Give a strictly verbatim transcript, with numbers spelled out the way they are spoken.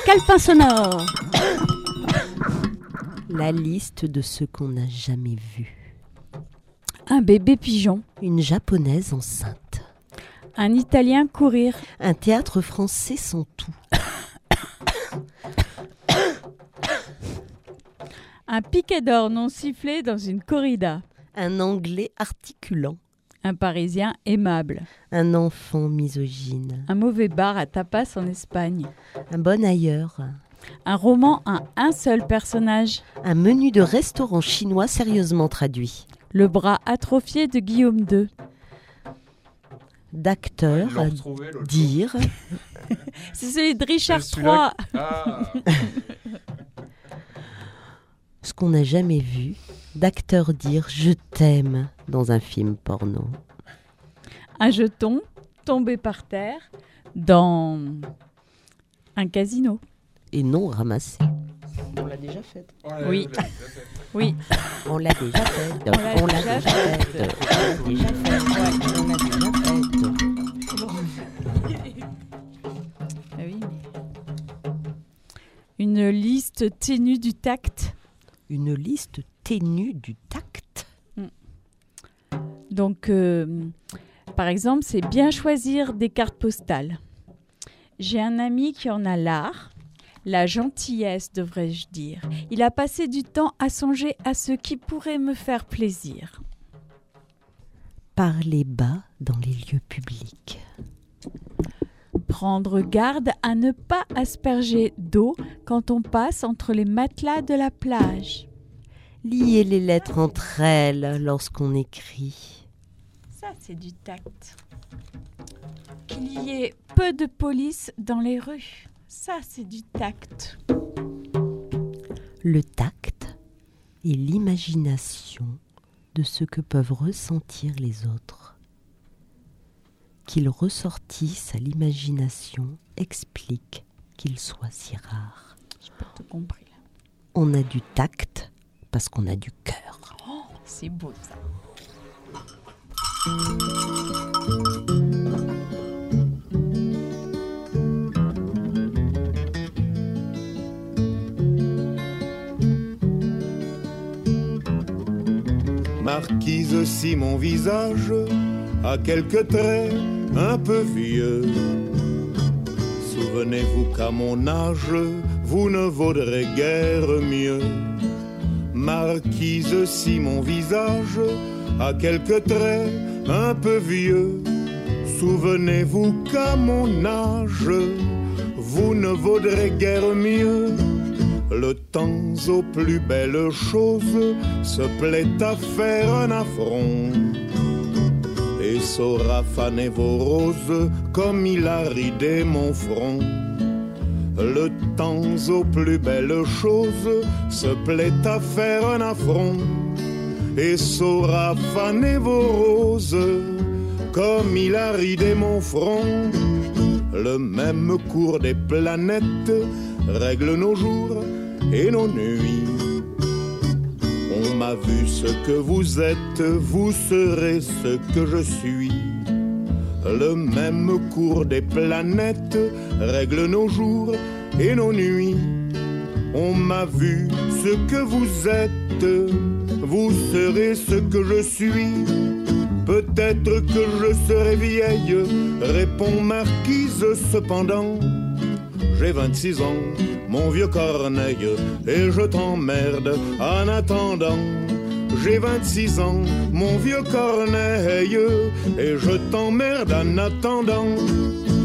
Calepin sonore. La liste de ceux qu'on n'a jamais vus. Un bébé pigeon. Une japonaise enceinte. Un Italien courir. Un théâtre français sans tout. Un piquet d'or non sifflé dans une corrida. Un Anglais articulant. Un Parisien aimable. Un enfant misogyne. Un mauvais bar à tapas en Espagne. Un bon ailleurs. Un roman à un seul personnage. Un menu de restaurant chinois sérieusement traduit. Le bras atrophié de Guillaume deux. D'acteur, Ouais, retrouvé, dire. C'est celui de Richard trois. Ah. Ce qu'on n'a jamais vu, d'acteur dire « je t'aime » dans un film porno. Un jeton tombé par terre dans un casino. Et non ramassé. On l'a déjà fait. Oui. Oui. On l'a déjà fait. On l'a On l'a déjà déjà fait. fait. On l'a déjà fait. On l'a déjà fait. Ah oui, mais... Une liste ténue du tact. Une liste ténue du tact. Donc, euh, par exemple, c'est bien choisir des cartes postales. J'ai un ami qui en a l'art, la gentillesse, devrais-je dire. Il a passé du temps à songer à ce qui pourrait me faire plaisir. Parler bas dans les lieux publics. Prendre garde à ne pas asperger d'eau quand on passe entre les matelas de la plage. Lier les lettres entre elles lorsqu'on écrit. Ça, c'est du tact. Qu'il y ait peu de police dans les rues. Ça, c'est du tact. Le tact est l'imagination de ce que peuvent ressentir les autres. Qu'ils ressortissent à l'imagination explique qu'il soit si rare. J'ai pas tout compris là. On a du tact parce qu'on a du cœur. Oh, c'est beau ça. Marquise, si mon visage a quelques traits un peu vieux, souvenez-vous qu'à mon âge, vous ne vaudrez guère mieux. Marquise, si mon visage a quelques traits un peu vieux, souvenez-vous qu'à mon âge, vous ne vaudrez guère mieux. Le temps aux plus belles choses se plaît à faire un affront et saura faner vos roses comme il a ridé mon front. Le temps aux plus belles choses se plaît à faire un affront et saura faner vos roses comme il a ridé mon front. Le même cours des planètes règle nos jours et nos nuits. On m'a vu ce que vous êtes, vous serez ce que je suis. Le même cours des planètes règle nos jours et nos nuits. On m'a vu ce que vous êtes, vous serez ce que je suis. Peut-être que je serai vieille, répond Marquise cependant. J'ai vingt-six ans, mon vieux Corneille, et je t'emmerde en attendant. J'ai vingt-six ans, mon vieux Corneille, et je t'emmerde en attendant.